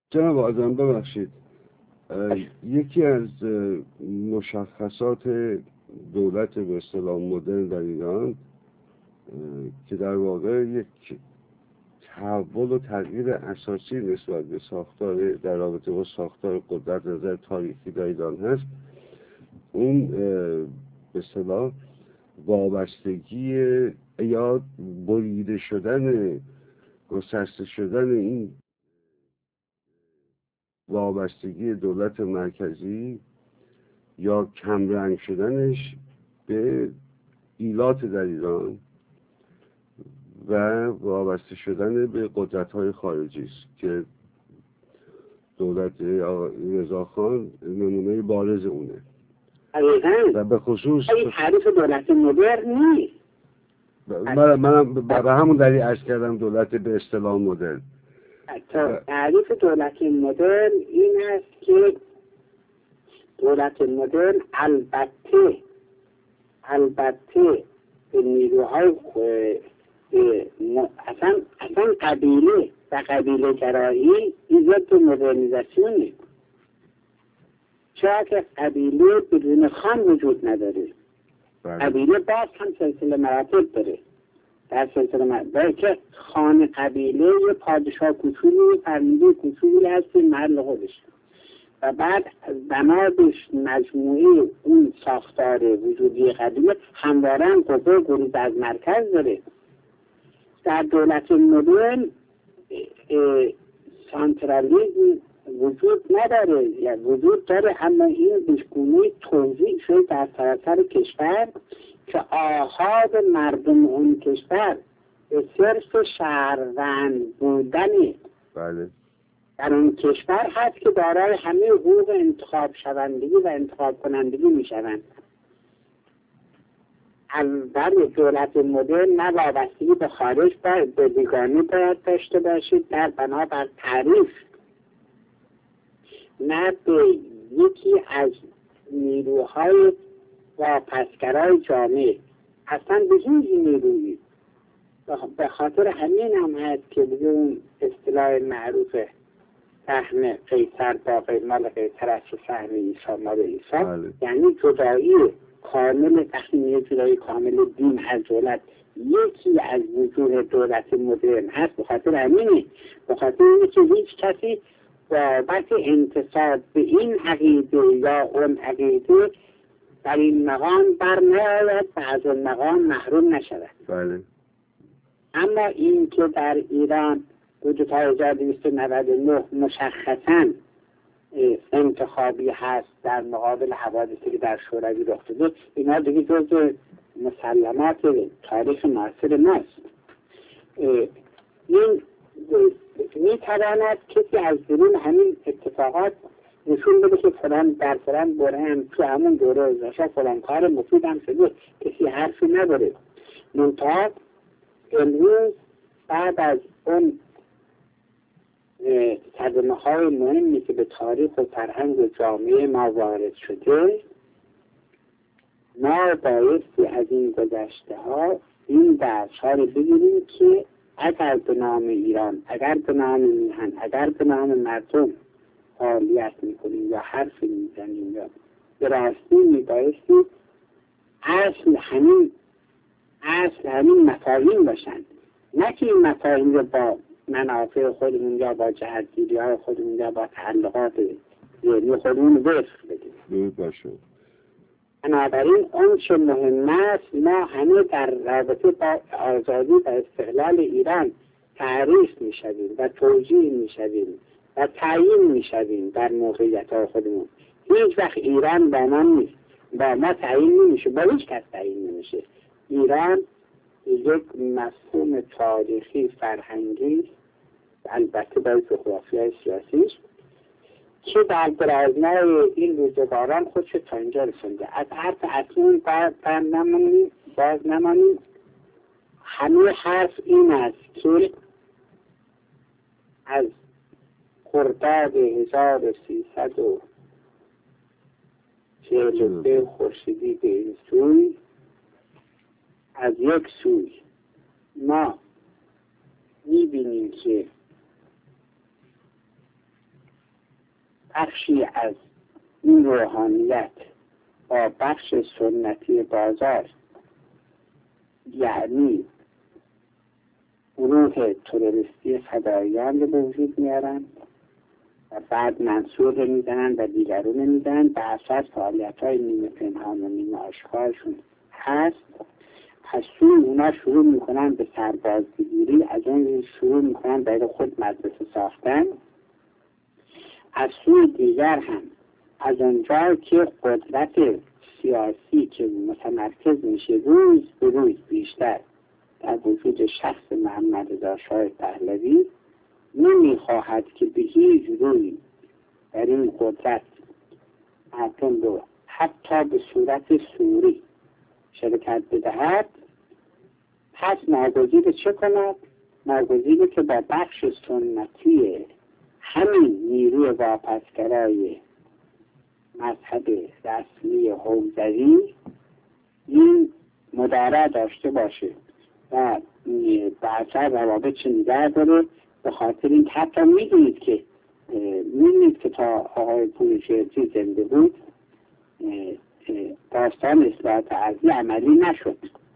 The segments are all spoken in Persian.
جناب آدم ببخشید، یکی از مشخصات دولت به اصطلاح مدرن در ایران که در واقع یک تحول و تغییر اساسی نسبت به ساختار در رابطه با ساختار قدرت نظر تاریخی در ایران هست، اون به اصطلاح وابستگی یا بریده شدن، گسسته شدن این وابستگی دولت مرکزی یا کمرنگ شدنش به ایلات در ایران و وابسته شدن به قدرت‌های خارجی است که دولت رضاخان نمونه بارز اونه. و به خصوص تعریف دولت مدرن نیست. من به همون دلیل عرض کردم دولت به اصطلاح مدرن. تعریف دولت مدرن این است که دولت مدرن البته به نیروهای اصلا قبیله و قبیله گرایی این ضد مدرنیزاسیونه، چرا که قبیله بدون خان وجود نداره. قبیله باز هم سلسله مراتب داره. در سلسله مراتب که خان قبیله یه پادشاه کوچولی فرمیده کوچولی هست محل خودش و بعد بنابش مجموعه اون ساختار وجودی قبیله همواره هم قوه گریز از مرکز داره. در دولت مدرن سانترالیزم وجود نداره یا وجود داره، اما این بشگونه توزیع شده در سراسر کشور که آحاد مردم اون کشور به صرف شهروند بودنه. بله. در اون کشور هست که دارای همه حقوق انتخاب شوندگی و انتخاب کنندگی می شوند. اول دولت مدرن نه وابستگی به خارج باید به بیگانه باید داشته باشید در بنابر تعریف، نه به یکی از نیروهای واپسگرای جامعه، اصلا به هیچ نیرویی. به خاطر همین هم هست که دیگه اون اصطلاح معروف سهم قیصر با مال قیصر از سهم عیسی مال عیسی، یعنی جدایی کامل تخمینه جدایی کامل دین از دولت یکی از وجوه دولت مدرن هست. به خاطر همینه، به خاطر اینه که هیچ کسی بابت انتصاب به این عقیده یا اون عقیده در این مقام برنیاید و از اون مقام محروم نشود. بله. اما این که در ایران حدود تا 1299 مشخصاً انتخابی هست در مقابل حوادثی که در شوروی رخ داده، اینا دیگه جزء مسلمات تاریخ معاصر ماست. این میتواند کسی از درون همین اتفاقات نشون بده که فلان در فلان دوره هم تو همون دوره ازاشا فلان کار مفید هم شده، کسی حرفی نداره. منتها امروز بعد از اون صدمه های مهمی که به تاریخ و فرهنگ و جامعه ما وارد شده، ما بایستی از این گذشته ها این درس ها رو بگیریم که اگر به نام ایران، اگر به نام میهن، اگر به نام مردم فعالیت میکنیم یا حرف میزنیم یا به راستی میبایستی اصل همین مفاهیم باشند، نه که این مفاهیم رو با منافع خودمون یا با جهتگیری های خودمون یا با تعلقات ذهنی خودمون وفق بدیم. بنابراین اون چه مهم است ما همه در رابطه با آزادی و استقلال ایران تعریف میشویم و توجیه میشویم و تعیین میشویم در موقعیت های خودمون. هیچ وقت ایران با ما نیست، با ما تعیین نمیشه، با هیچ کس تعیین نمیشه. ایران یک مفهوم تاریخی فرهنگی البته با جغرافیای سیاسیش که در درازنای این روزگاران خودش تا اینجا رسونده. از حرف اصلی باز نمانیم. همه حرف این است که از خرداد 1343 خورشیدی به این سوی، از یک سوی ما میبینیم که بخشی از این روحانیت با بخش سنتی بازار، یعنی گروه تروریستی فداییان رو به وجود میارن و بعد منصور رو میزنن و دیگرون رو میزنن، به اثر فعالیت‌های نیمه پنهان و نیمه آشکارشون هست. از سوی اونا شروع میکنن به سربازگیری، از اون شروع میکنن برای خود مدرسه ساختن. از سوی دیگر هم از اونجا که قدرت سیاسی که متمرکز میشه روز به روز بیشتر در وجود شخص محمد رضا شاه پهلوی، نمیخواهد که به هیچ روی در این قدرت مردم رو حتی به صورت سوری شرکت بدهد. پس ناگزیر چه کند؟ ناگزیر که با بخش سنتی همین نیروی واپسگرای مذهب رسمی حوزوی این مدارا داشته باشه و بعضا روابط چه نگه داره. به خاطر این حتی میدونید که تا آقای پورشیرچی زنده بود داستان اصلاحات ارضی عملی نشد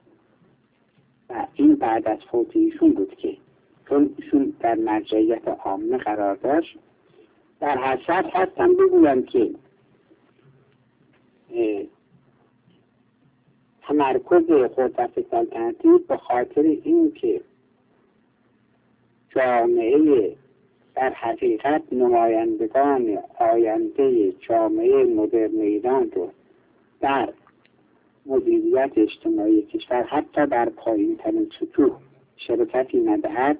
و این بعد از فوت ایشون بود که چون ایشون در مرجعیت عامه قرار داشت. در هر شب هستم بگویم که تمرکز قدرت سلطنتی به خاطر این که جامعه در حقیقت نمایندگان آینده جامعه مدرن ایران رو در مدیریت اجتماعی کشور حتی در پایین ترین سطوح شرکتی ندهد،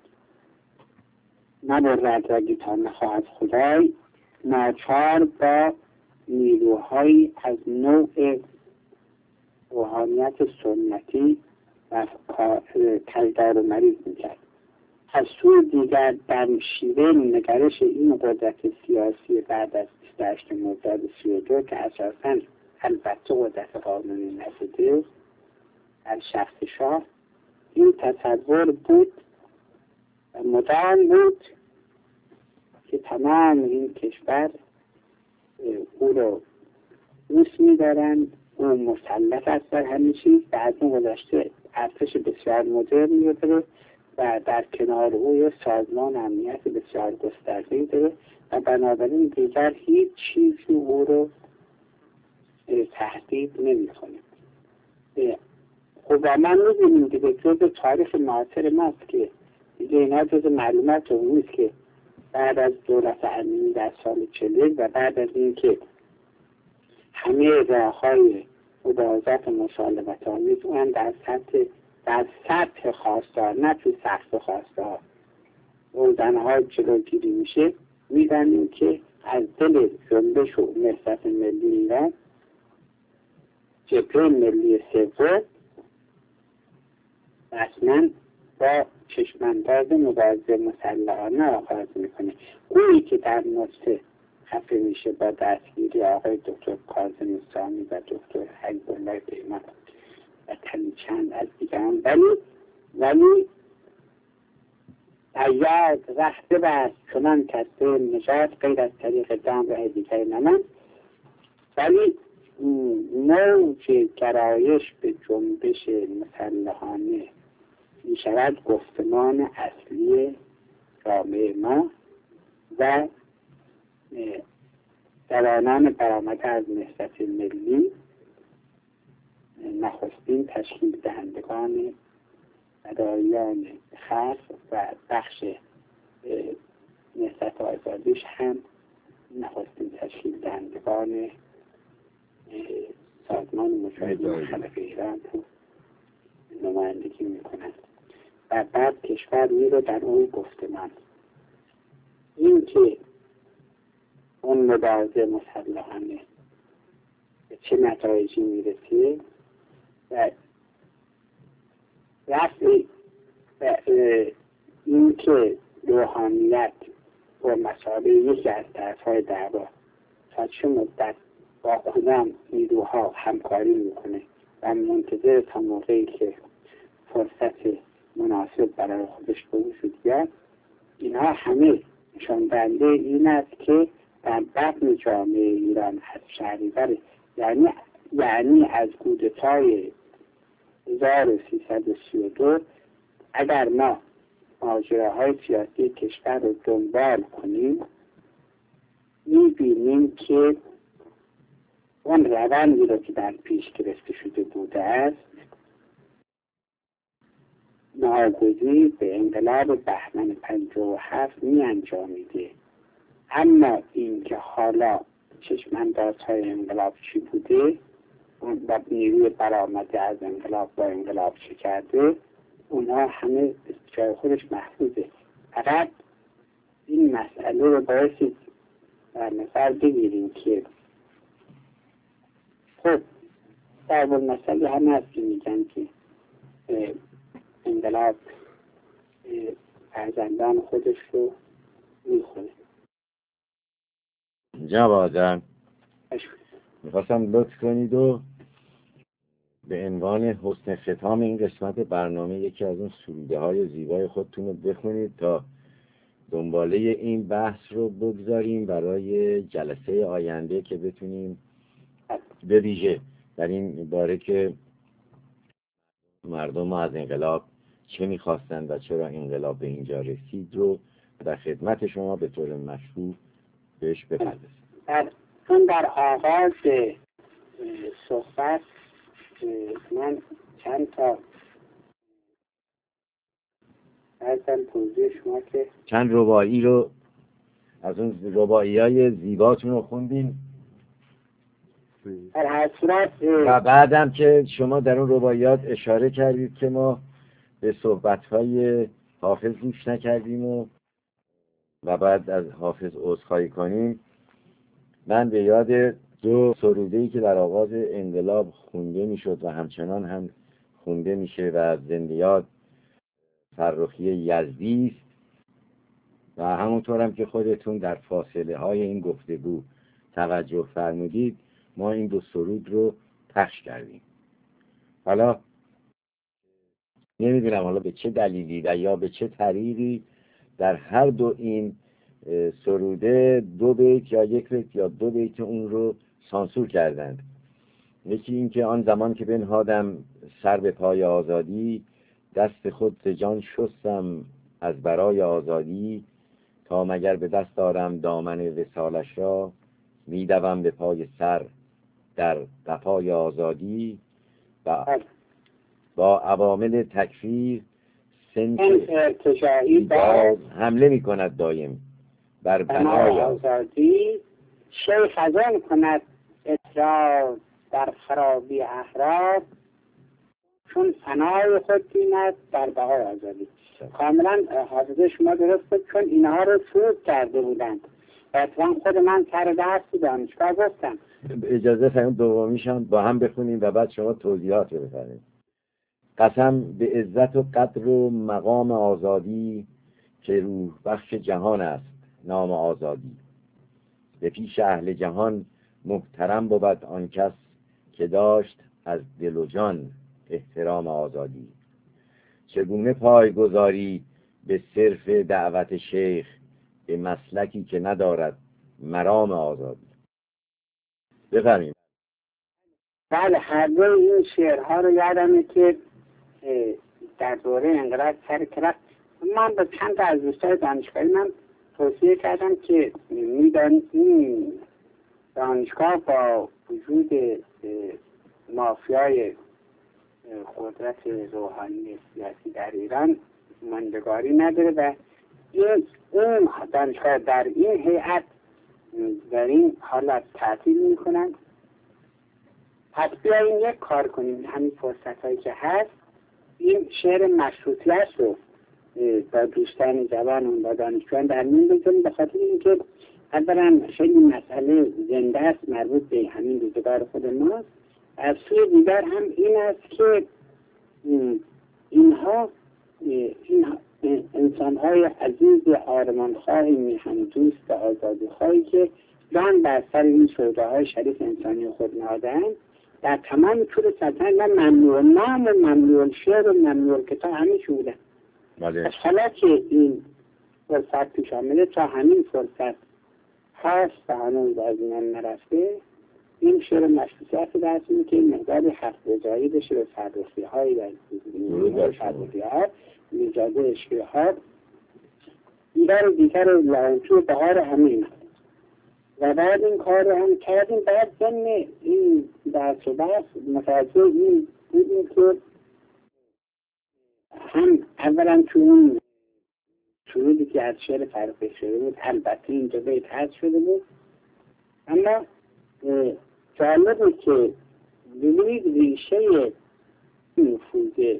نبرد و گیتا نخواهد خدای، ناچار با نیروهایی از نوع روحانیت سنتی و کردار و مریض میکرد. از سوی دیگر در شیوه نگرش این قدرت سیاسی بعد از 28 مرداد 32 که اساساً البته قدرت قانونی نشده در شخص شاه، این تصور بود و مدام بود که تمام این کشور او رو دوست می‌دارند، او مسلط است بر همه چیز و از اون گذشته ارتش بسیار مدرنی داره و در کنار او سازمان امنیت بسیار گسترده‌ای داره و بنابراین دیگر هیچ چیزی او رو تهدید نمی‌کنه. خب ما می‌دونیم که جز تاریخ معاصر ماست که دیگه اینا جز معلومات عمومی است که بعد از دولت امینی در سال 41 و بعد از اینکه همه راه‌های مبارزات مسالمت‌آمیز اون در سطح خواستار نه تو سقف خواستار روزنه‌ها جلوگیری میشه، می‌دانیم که از دل جنبش و نهضت ملی ایران جبهه ملی سوم رسما با چشمانداز مبارزه مسلحانه آغاز میکنه. اونی که در نصف خفه میشه با دستگیری آقای دکتر کاظم سامی و دکتر حیب‌الله پیمان و چند از دیگران، ولی یاد رخته بست چنان کسته نجات غیر از طریق دام راه دیگر نمان. ولی موج گرایش به جنبش مسلحانه می شود گفتمان اصلی جامعه ما و جوانان برآمده از نهضت ملی نخستین تشکیل دهندگان فداییان خلق و بخش نهضت آزادیش هم نخستین تشکیل دهندگان سازمان مجاهدین خلق ایران رو نمایندگی میکنند و بعد کشور میره در اون گفتمان. این که اون مبارزه مسلحانه به چه نتایجی میرسه و رفعی این که روحانیت و مسابقه یکی از طرفهای دعوا تا چه مدت با کدام نیروها همکاری میکنه و منتظر تا موقعی که فرصت مناسب برای خودش به وجود بیاد، اینها همه نشان دهنده این است که در بطن جامعه ایران از شهریور، یعنی از کودتای 1332 اگر ما ماجراهای سیاسی کشور رو دنبال کنیم می‌بینیم که اون روندی رو که در پیش گرفته شده بوده است ناگزیر به انقلاب بهمن 57 می‌انجامیده. اما این که حالا چشم‌اندازهای انقلاب چی بوده و نیروی برآمده از انقلاب با انقلاب چه کرده، اونها همه جای خودش محفوظه. فقط این مسئله رو بایستی در نظر بگیریم که خب در مسئله هم هست که میگن که انقلاب فرزندان خودش رو میخونه. جناب آقا میخواستم لطف کنید و به عنوان حسن ختام این قسمت برنامه یکی از اون سروده های زیبای خودتون رو بخونید تا دنباله این بحث رو بگذاریم برای جلسه آینده که بتونیم به ویژه در این باره که مردم از انقلاب چه میخواستند و چرا انقلاب به اینجا رسید رو در خدمت شما به طور مشروع بهش بپردازیم. در آغاز صحبت من چند تا ازم توضیح شما که چند رباعی رو از اون رباعی‌های زیباتون رو خوندین در هر صورت و بعدم که شما در اون رباعیات اشاره کردید که ما به صحبت‌های حافظ گوش نکردیم و بعد از حافظ عذرخواهی کنیم. من به یاد دو سروده‌ای که در آغاز انقلاب خونده میشد و همچنان هم خونده میشه و از زنده یاد فرخی یزدی است و همونطور هم که خودتون در فاصله های این گفتگو توجه فرمودید ما این دو سرود رو پخش کردیم. حالا نمیدونم حالا به چه دلیلی و یا به چه طریقی در هر دو این سروده 2 بیت یا 1 بیت یا 2 بیت اون رو سانسور کردند. یکی این که آن زمان که بنهادم سر به پای آزادی، دست خود ز جان شستم از برای آزادی، تا مگر به دست دارم دامن وصالش را، میدوم به پای سر در قفای آزادی و با عوامل تکفیر سنف ارتجاعی باز حمله می کند دایم بر بنای آزادی، شیخ خزان کند اصرار در خرابی احرار، چون فنای خود بیند در بهای آزادی. کاملا حافظه شما درست بود، چون اینها رو سرود کرده بودند و اتفاقا خود من سر درس دانشگاه گفتم. اجازه فرمون دومیشم با هم بخونیم و بعد شما توضیحات رو بفرمایید. قسم به عزت و قدر و مقام آزادی، که روح بخش جهان است نام آزادی. به پیش اهل جهان محترم بود آن کس، که داشت از دل و جان احترام آزادی. چگونه پایگذاری به صرف دعوت شیخ، به مسلکی که ندارد مرام آزادی. بفرمایید. بله، هر دو این شعرها رو یادمه که در دوره انقلاب سر کرد. من به چند از دوستای دانشگاهی من توصیه کردم که این دانشگاه با وجود مافیای قدرت روحانی سیاسی در ایران ماندگاری نداره و این دانشگاه در این هیئت در این حالت تعطیل میکنن. پس بیاییم یک کار کنیم، همین فرصت هایی که هست این شعر مشروطیت رو با دوستان جوانمون با دانشجویان در میون بگذاریم، به خاطر اینکه اولا خیلی مسئله زنده است مربوط به همین روزگار خود ماست. از سوی دیگر هم این است که اینها انسان‌های عزیز آرمان‌خواه میهن دوست آزادی‌خواهی که جان بر سر این سوداهای شریف انسانی خود نهاده‌اند، در تمام طول سلطنت و ممنوع نام و ممنوع شعر و ممنوع کتاب همه چی بودن. بله. حالا که این فرصت پیش آمده تا همین فرصت هست و هنوز از این نرفته، این شعر مشروطیت درس اینه که مقداری حق گذاری بشه به فردوسی های در فردوسی ها، نجاده عشقی ها، دیگر لعنتی بهار همین. و بعد این کار رو هم کردیم. بعد ضمن این درس و بحث متوجه این بودیم که هم اولا تو اون شروعی که از شعر فرخی شده بود البته اینجا بیت حذف شده بود، اما جالبه که ببینید ریشه نفوذ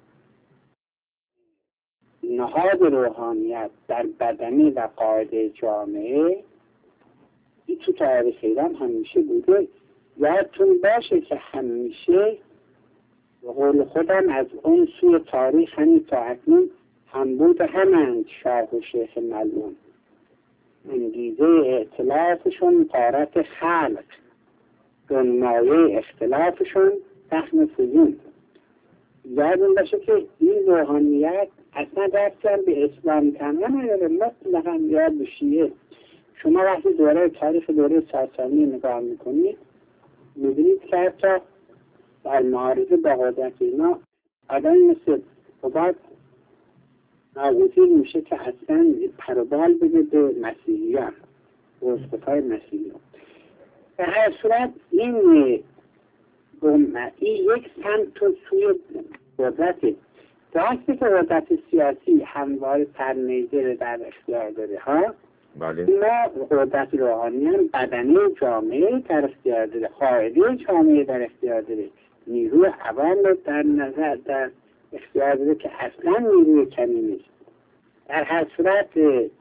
نهاد روحانیت در بدنی و قاعده جامعه این تو تاریخ ایران همیشه بوده. یادتون باشه که همیشه به قول خودم از اون سوی تاریخ همین تا اکنون هم بود همند شاه و شیخ ملعون. انگیزه ائتلافشون طارت خلق، دنمایه اختلافشون تخم فزون. یادتون باشه که این روحانیت اصلا دستن به اسلام تنها نداره، مطلقا یا به شیعه. شما وقتی دوره تاریخ دوره ساسانی نگاه میکنید میبینید که حتی در معارضه با قدرت اینا آدمی مثل قباد ناگزیر میشه که اصلا پروبال بده به مسیحیان، به اسقفای مسیحیان. به هر صورت این یک سمت و سوی قدرت درسته که قدرت سیاسی هموار سرنیزه در اختیار داره ها. بله. ما قدرت روحانیان بدنی جامعه در اختیار داره، قاعده جامعه در اختیار داره، نیروی عوام در نظر در اختیار داره که اصلا نیروی کمی نیست. در هر صورت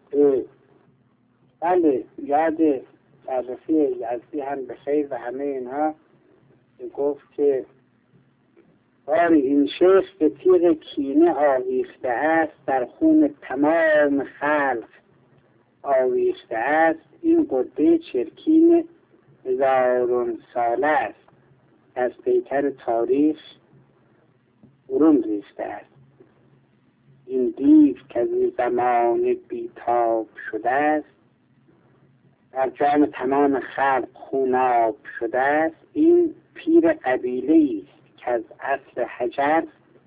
بله یاد فرخی یزدی هم بخیر و همه اینها گفت که باری این شیخ به تیغ کینه آویخته است، در خون تمام خلق آویخته است. این قده چرکین هزارون ساله است، از پیکر تاریخ برون ریخته است. این دیو که از زمان بیتاب شده است، در جان تمام خلق خوناب شده است. این پیر قبیله است که از اصل حجر،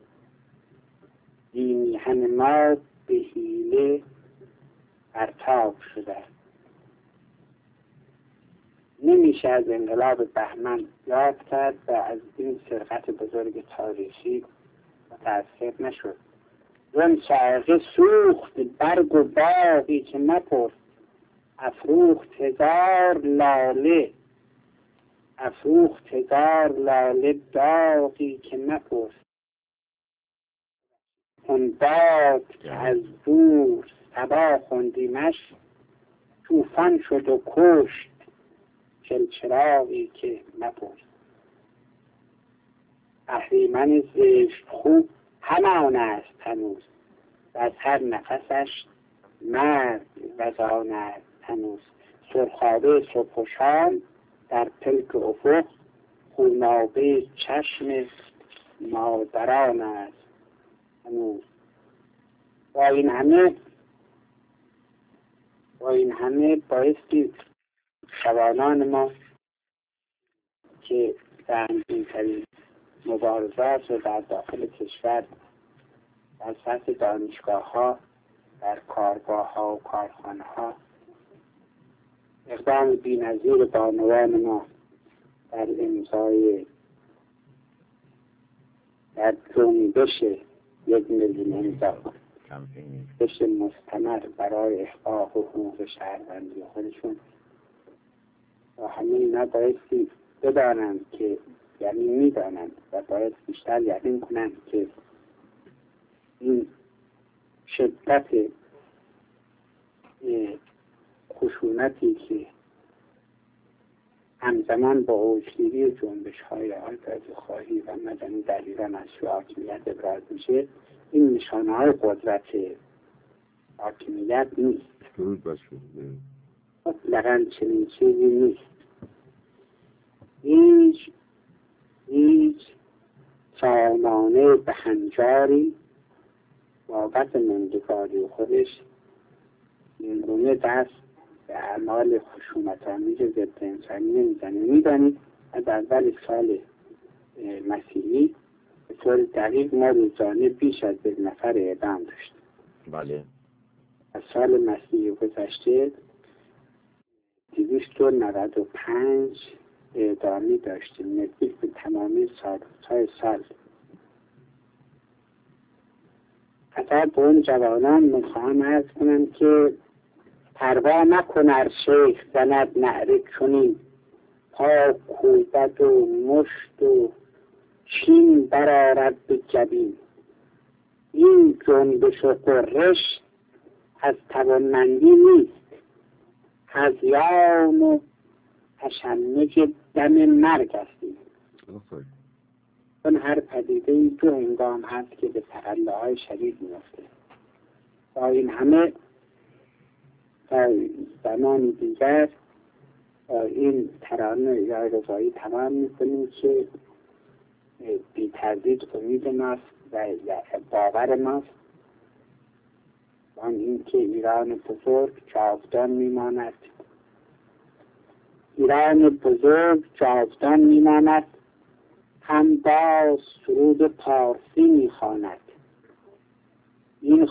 دینی همه ما به حیله برتاب شده است. نمیشه از انقلاب بهمن یاد کرد و از این سرقت بزرگ تاریخی متأثر نشد. اون ساقه سوخت برگ و باغی که مپرس، افروخت هزار لاله، افروخت هزار لاله داغی که مپرس. اون باد که از دور صبا خوندیمش، طوفان شد و کشت چلچراغی که مپرس. اهریمن زشت خوب همان است هنوز، و از هر نفسش مرد وزان است هنوز. سرخابه صبح و شام در پلک افق، خونابه چشم مادران است هنوز. با این همه بایستی جوانان ما که در این مبارزات و در داخل کشور در سطح دانشگاه ها، در کارگاه ها و کارخانه ها اقدام بی‌نظیر بانوان ما در امضای در جنبش 1 میلیون امضا بشه مستمر برای احقاق و حقوق شهروندی خودشون. و همه اینا بایستی بدانند که یعنی میدانند و باید بیشتر یقین کنند که این شدت خشونتی که همزمان با اوجگیری جنبش های آزادی خواهی و مدنی در ایران از سوی حاکمیت ابراز میشه، این نشانه های قدرت حاکمیت نیست. مطلقاً چنین چیزی نیست. هیچ سامانه به هنجاری بابت مندگاری خودش اینگونه دست اعمال خشونت‌آمیز ضد انسانی نمیزنه. میدانید از اول سال مسیحی به طور دقیق ما روزانه بیش از 1 نفر اعدام داشتیم. بله. از سال مسیحی گذشته 295 اعدامی داشتیم، نزدیک به تمامی سالهای سال. حتی به اون جوانان میخواهم عرض کنم که پروا نکن ار شیخ زند نعره چنین، پا کوبد و مشت و چین برآرد به جبین. این جنبش و غرش از توانمندی نیست، هذیان و تشنج دم مرگ هستیم. چون هر پدیده‌ای 2 هنگام هست که به تقلاهای شدید میفته. با این همه در زمان دیگر این ترانه یا رضایی تمام میکنیم که بی تردید امید ماست و باور ماست آن این که ایران بزرگ جاودان میماند. ایران بزرگ جاودان میماند، هم باز سرود پارسی میخواند. این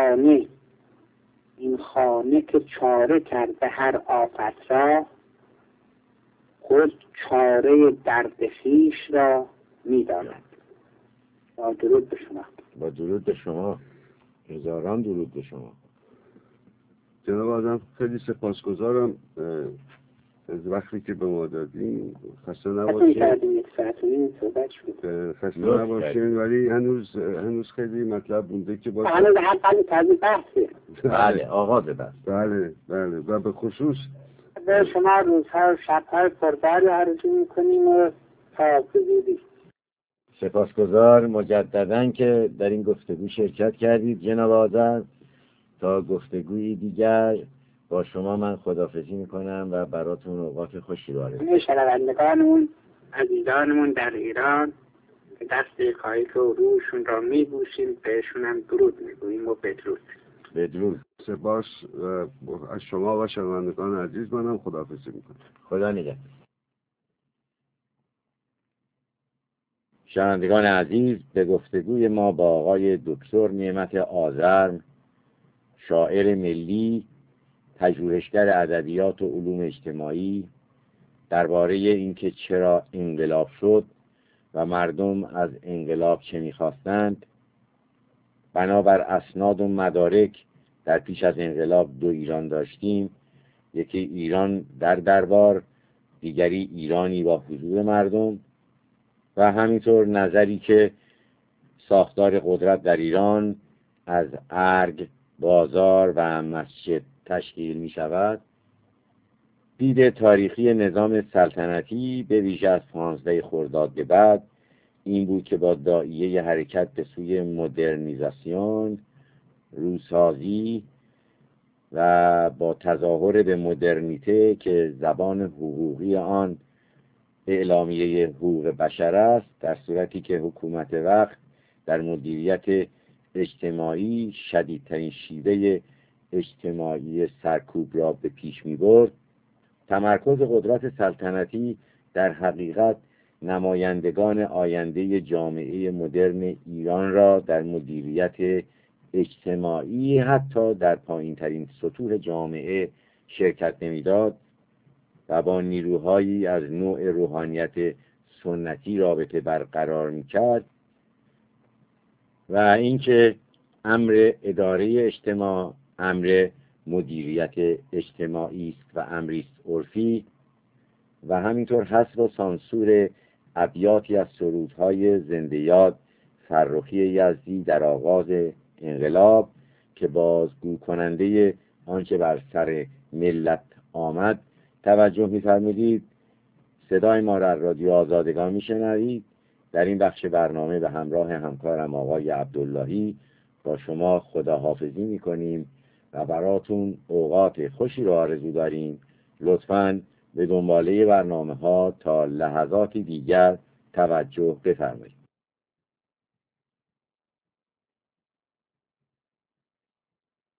خانه که چاره کرده هر آفت را، خود چاره درد خویش را میداند. با درود به شما. با درود به شما. هزاران درود به شما. جناب آدم خیلی سپاسگزارم از وقتی که به ما دادیم. خسته نباشین. خسته نباشین، ولی هنوز خیلی مطلب مونده که باید هنوز حتی تازه بحثه. بله، آغاز بحث. بله و به خصوص به شما روزها و شب‌های پرداری آرزو می‌کنیم و تا زودی. سپاسگزار مجدداً که در این گفتگو شرکت کردید جناب آذر. تا گفتگویی دیگر با شما من خداحافظی میکنم و براتون اوقات خوشی رو آرزو می‌کنم. شنوندگانمون عزیزانمون در ایران دست یکایک و روشون را میبوسیم، بهشون هم درود میگوییم و بدرود. سپاس از شما و شنوندگان عزیز. منم خداحافظی میکنم. خدا نگهدار. شنوندگان عزیز، به گفتگوی ما با آقای دکتر نعمت آذرم، شاعر ملی، پژوهشگر ادبیات و علوم اجتماعی، درباره اینکه چرا انقلاب شد و مردم از انقلاب چه می‌خواستند، بنابر اسناد و مدارک در پیش از انقلاب 2 ایران داشتیم، یکی ایران در دربار، دیگری ایرانی با حضور مردم، و همینطور نظری که ساختار قدرت در ایران از ارگ، بازار و مسجد تشکیل می شود. دید تاریخی نظام سلطنتی به ویژه از 15 خرداد به بعد این بود که با داعیه حرکت به سوی مدرنیزاسیون، روسازی و با تظاهر به مدرنیته که زبان حقوقی آن اعلامیه حقوق بشر است، در صورتی که حکومت وقت در مدیریت اجتماعی شدیدترین شیوه اجتماعی سرکوب را به پیش می برد، تمرکز قدرت سلطنتی در حقیقت نمایندگان آینده جامعه مدرن ایران را در مدیریت اجتماعی حتی در پایین‌ترین سطوح جامعه شرکت نمی‌داد و با نیروهایی از نوع روحانیت سنتی رابطه برقرار می‌کرد و اینکه امر اداره اجتماع امر مدیریت اجتماعی است و امری است عرفی، و همینطور حذف و سانسور ابیاتی از سرودهای زنده یاد فرخی یزدی در آغاز انقلاب که بازگو کننده آنچه بر سر ملت آمد توجه می‌فرمودید. صدای ما را رادیو آزادگان میشنوید. در این بخش برنامه به همراه همکارم آقای عبداللهی با شما خداحافظی میکنیم و براتون اوقات خوشی رو آرزو داریم. لطفاً به دنباله برنامه ها تا لحظاتی دیگر توجه بفرمایید.